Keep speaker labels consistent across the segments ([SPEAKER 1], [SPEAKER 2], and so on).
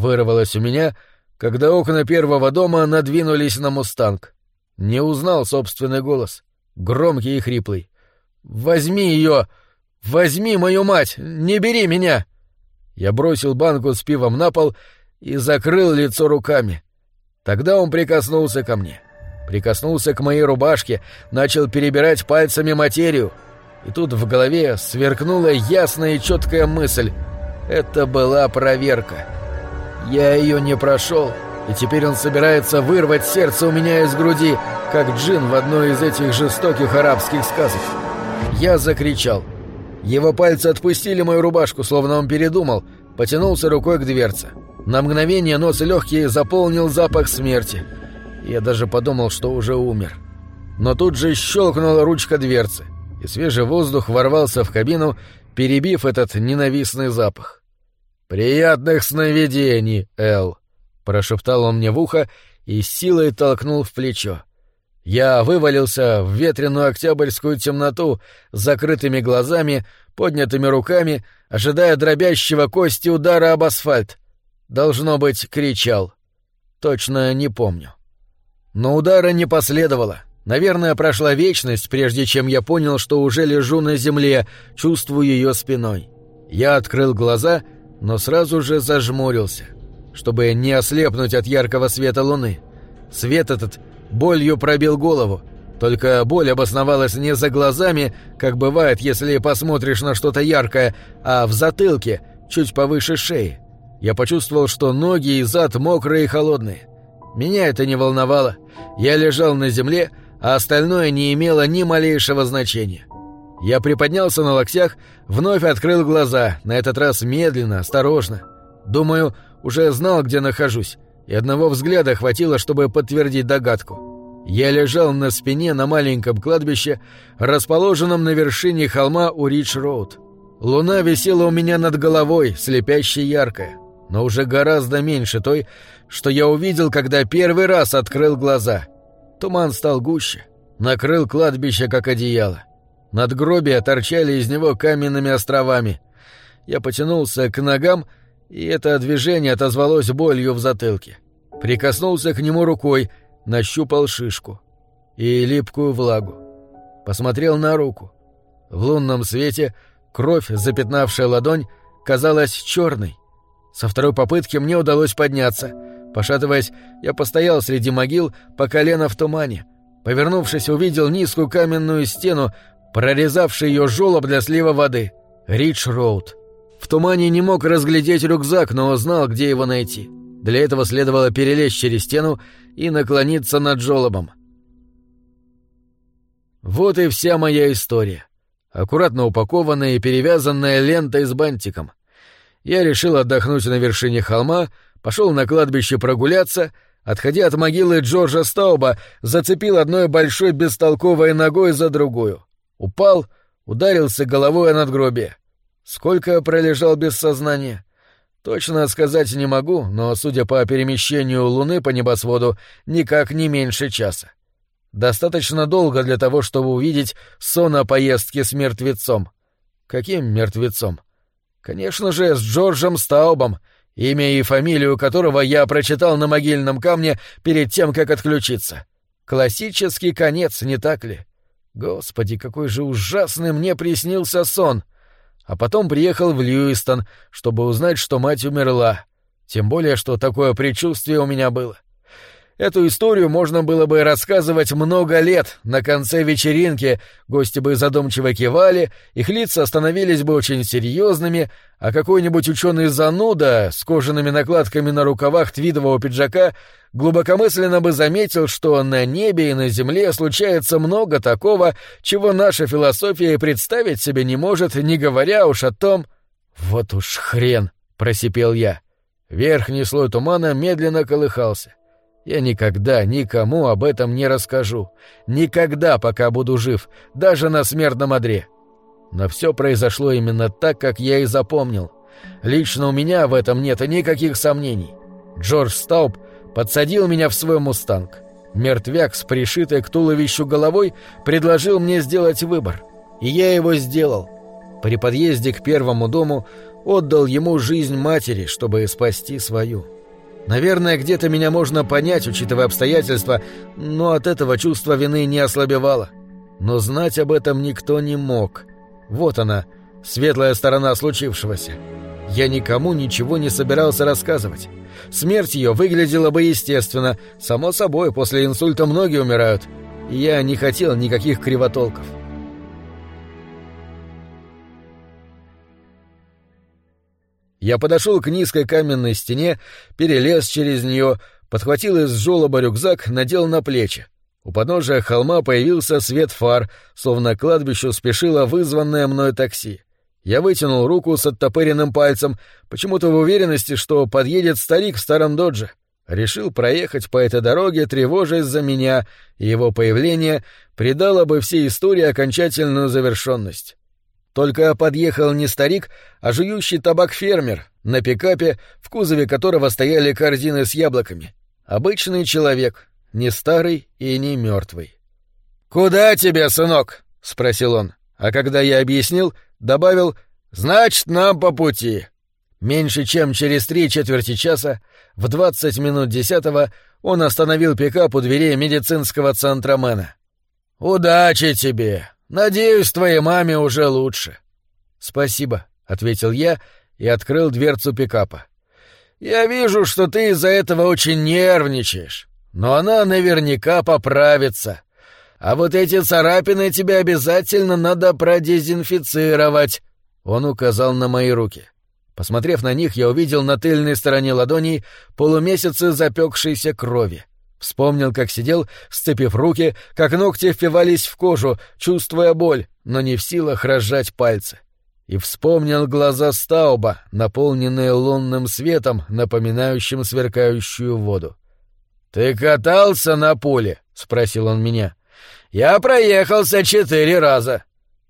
[SPEAKER 1] вырвалось у меня, когда окна первого дома надвинулись на «Мустанг». Не узнал собственный голос, громкий и хриплый. «Возьми ее! Возьми мою мать! Не бери меня!» Я бросил банку с пивом на пол и закрыл лицо руками. Тогда он прикоснулся ко мне. Прикоснулся к моей рубашке, начал перебирать пальцами материю. И тут в голове сверкнула ясная и четкая мысль. Это была проверка. Я ее не прошел, и теперь он собирается вырвать сердце у меня из груди, как джин в одной из этих жестоких арабских сказок. Я закричал. Его пальцы отпустили мою рубашку, словно он передумал, потянулся рукой к дверце. На мгновение нос и легкие заполнил запах смерти. Я даже подумал, что уже умер. Но тут же щелкнула ручка дверцы, и свежий воздух ворвался в кабину, перебив этот ненавистный запах. «Приятных сновидений, Эл!» — прошептал он мне в ухо и с силой толкнул в плечо. Я вывалился в ветреную октябрьскую темноту с закрытыми глазами, поднятыми руками, ожидая дробящего кости удара об асфальт. Должно быть, кричал. Точно не помню. Но удара не последовало. Наверное, прошла вечность, прежде чем я понял, что уже лежу на земле, чувствую ее спиной. Я открыл глаза, но сразу же зажмурился, чтобы не ослепнуть от яркого света луны. Свет этот болью пробил голову, только боль обосновалась не за глазами, как бывает, если посмотришь на что-то яркое, а в затылке, чуть повыше шеи. Я почувствовал, что ноги и зад мокрые и холодные. Меня это не волновало. Я лежал на земле, а остальное не имело ни малейшего значения. Я приподнялся на локтях, вновь открыл глаза, на этот раз медленно, осторожно. Думаю, уже знал, где нахожусь, и одного взгляда хватило, чтобы подтвердить догадку. Я лежал на спине на маленьком кладбище, расположенном на вершине холма у Ридж-Роуд. Луна висела у меня над головой, слепяще яркая, но уже гораздо меньше той, что я увидел, когда первый раз открыл глаза. Туман стал гуще, накрыл кладбище как одеяло. Надгробия торчали из него каменными островами. Я потянулся к ногам, и это движение отозвалось болью в затылке. Прикоснулся к нему рукой, нащупал шишку и липкую влагу. Посмотрел на руку. В лунном свете кровь, запятнавшая ладонь, казалась черной. Со второй попытки мне удалось подняться. Пошатываясь, я постоял среди могил по колено в тумане. Повернувшись, увидел низкую каменную стену, прорезавший ее желоб для слива воды. Ридж-Роуд. В тумане не мог разглядеть рюкзак, но знал, где его найти. Для этого следовало перелезть через стену и наклониться над желобом. Вот и вся моя история. Аккуратно упакованная и перевязанная лентой с бантиком. Я решил отдохнуть на вершине холма, пошел на кладбище прогуляться, отходя от могилы Джорджа Стауба, зацепил одной большой бестолковой ногой за другую. Упал, ударился головой о надгробие. Сколько пролежал без сознания? Точно сказать не могу, но, судя по перемещению Луны по небосводу, никак не меньше часа. Достаточно долго для того, чтобы увидеть сон о поездке с мертвецом. Каким мертвецом? Конечно же, с Джорджем Стаубом, имя и фамилию которого я прочитал на могильном камне перед тем, как отключиться. Классический конец, не так ли? Господи, какой же ужасный мне приснился сон! А потом приехал в Льюистон, чтобы узнать, что мать умерла. Тем более, что такое предчувствие у меня было. Эту историю можно было бы рассказывать много лет. На конце вечеринки гости бы задумчиво кивали, их лица становились бы очень серьезными, а какой-нибудь ученый-зануда с кожаными накладками на рукавах твидового пиджака глубокомысленно бы заметил, что на небе и на земле случается много такого, чего наша философия и представить себе не может, не говоря уж о том... «Вот уж хрен!» — просипел я. Верхний слой тумана медленно колыхался. Я никогда никому об этом не расскажу. Никогда, пока буду жив, даже на смертном одре. Но все произошло именно так, как я и запомнил. Лично у меня в этом нет никаких сомнений. Джордж Стауб подсадил меня в свой «Мустанг». Мертвяк с пришитой к туловищу головой предложил мне сделать выбор. И я его сделал. При подъезде к первому дому отдал ему жизнь матери, чтобы спасти свою. Наверное, где-то меня можно понять, учитывая обстоятельства, но от этого чувство вины не ослабевало. Но знать об этом никто не мог. Вот она, светлая сторона случившегося. Я никому ничего не собирался рассказывать. Смерть ее выглядела бы естественно. Само собой, после инсульта многие умирают. И я не хотел никаких кривотолков. Я подошел к низкой каменной стене, перелез через нее, подхватил из жёлоба рюкзак, надел на плечи. У подножия холма появился свет фар, словно к кладбищу спешило вызванное мной такси. Я вытянул руку с оттопыренным пальцем, почему-то в уверенности, что подъедет старик в старом додже. Решил проехать по этой дороге, тревожась за меня, и его появление придало бы всей истории окончательную завершенность. Только подъехал не старик, а жующий табак фермер на пикапе, в кузове которого стояли корзины с яблоками. Обычный человек, не старый и не мертвый. «Куда тебе, сынок?» — спросил он. А когда я объяснил, добавил: «Значит, нам по пути». Меньше чем через 3/4 часа, в 20 минут 10-го, он остановил пикап у дверей медицинского центра Мэна. «Удачи тебе! Надеюсь, твоей маме уже лучше». «Спасибо», — ответил я и открыл дверцу пикапа. «Я вижу, что ты из-за этого очень нервничаешь, но она наверняка поправится. А вот эти царапины тебе обязательно надо продезинфицировать». Он указал на мои руки. Посмотрев на них, я увидел на тыльной стороне ладоней полумесяцы запекшейся крови. Вспомнил, как сидел, сцепив руки, как ногти впивались в кожу, чувствуя боль, но не в силах разжать пальцы. И вспомнил глаза Стауба, наполненные лунным светом, напоминающим сверкающую воду. «Ты катался на пуле?» — спросил он меня. «Я проехался 4 раза».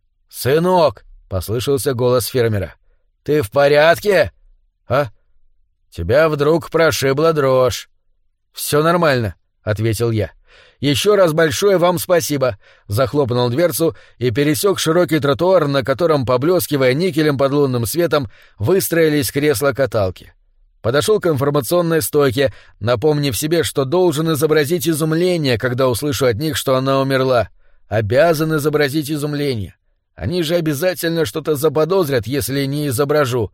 [SPEAKER 1] «Сынок!» — послышался голос фермера. «Ты в порядке?» «А? Тебя вдруг прошибла дрожь». «Все нормально», — ответил я. «Еще раз большое вам спасибо», — захлопнул дверцу и пересек широкий тротуар, на котором, поблескивая никелем под лунным светом, выстроились кресла-каталки. Подошел к информационной стойке, напомнив себе, что должен изобразить изумление, когда услышу от них, что она умерла. Обязан изобразить изумление. Они же обязательно что-то заподозрят, если не изображу.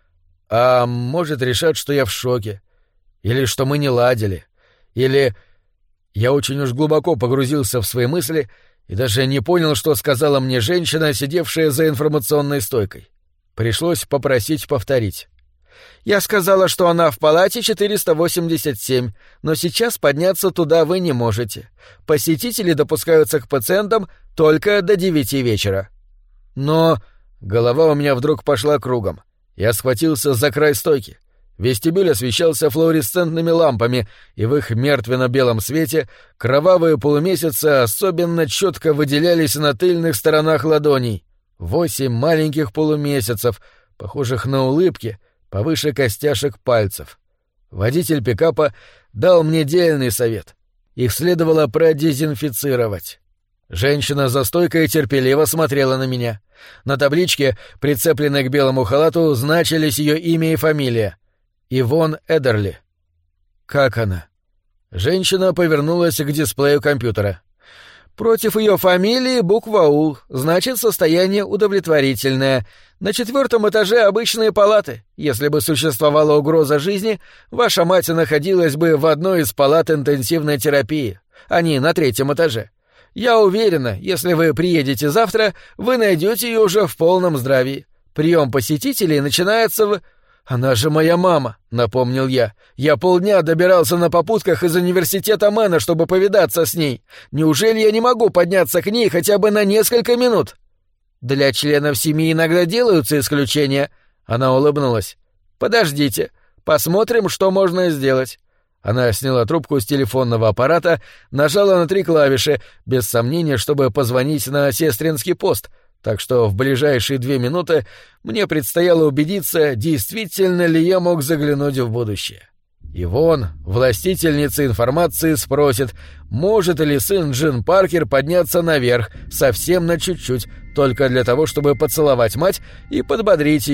[SPEAKER 1] А может, решат, что я в шоке. Или что мы не ладили. Или... Я очень уж глубоко погрузился в свои мысли и даже не понял, что сказала мне женщина, сидевшая за информационной стойкой. Пришлось попросить повторить. «Я сказала, что она в палате 487, но сейчас подняться туда вы не можете. Посетители допускаются к пациентам только до 9 вечера». Но... Голова у меня вдруг пошла кругом. Я схватился за край стойки. Вестибюль освещался флуоресцентными лампами, и в их мертвенно-белом свете кровавые полумесяцы особенно четко выделялись на тыльных сторонах ладоней. 8 маленьких полумесяцев, похожих на улыбки, повыше костяшек пальцев. Водитель пикапа дал мне дельный совет. Их следовало продезинфицировать. Женщина за стойкой терпеливо смотрела на меня. На табличке, прицепленной к белому халату, значились ее имя и фамилия. Ивон Эдерли. Как она? Женщина повернулась к дисплею компьютера. Против ее фамилии буква «У», значит, состояние удовлетворительное. На 4-м этаже обычные палаты. Если бы существовала угроза жизни, ваша мать находилась бы в одной из палат интенсивной терапии. Они на 3-м этаже. Я уверена, если вы приедете завтра, вы найдете ее уже в полном здравии. Прием посетителей начинается в... «Она же моя мама», — напомнил я. «Я полдня добирался на попутках из университета Мэна, чтобы повидаться с ней. Неужели я не могу подняться к ней хотя бы на несколько минут?» «Для членов семьи иногда делаются исключения», — она улыбнулась. «Подождите, посмотрим, что можно сделать». Она сняла трубку с телефонного аппарата, нажала на 3 клавиши, без сомнения, чтобы позвонить на сестринский пост, так что в ближайшие 2 минуты мне предстояло убедиться, действительно ли я мог заглянуть в будущее. Ивон, властительница информации, спросит, может ли сын Джин Паркер подняться наверх, совсем на чуть-чуть, только для того, чтобы поцеловать мать и подбодрить ее,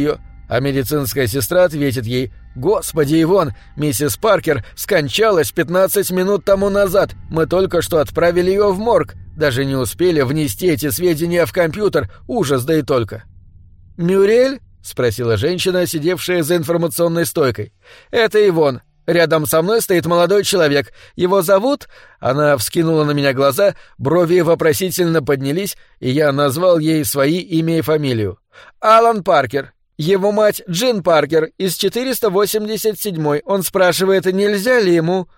[SPEAKER 1] А медицинская сестра ответит ей: «Господи, Ивон, миссис Паркер скончалась 15 минут тому назад. Мы только что отправили ее в морг. Даже не успели внести эти сведения в компьютер. Ужас, да и только». «Мюрель?» — спросила женщина, сидевшая за информационной стойкой. «Это Ивон. Рядом со мной стоит молодой человек. Его зовут...» Она вскинула на меня глаза, брови вопросительно поднялись, и я назвал ей свои имя и фамилию. «Алан Паркер. Его мать Джин Паркер из 487-й. Он спрашивает, нельзя ли ему...»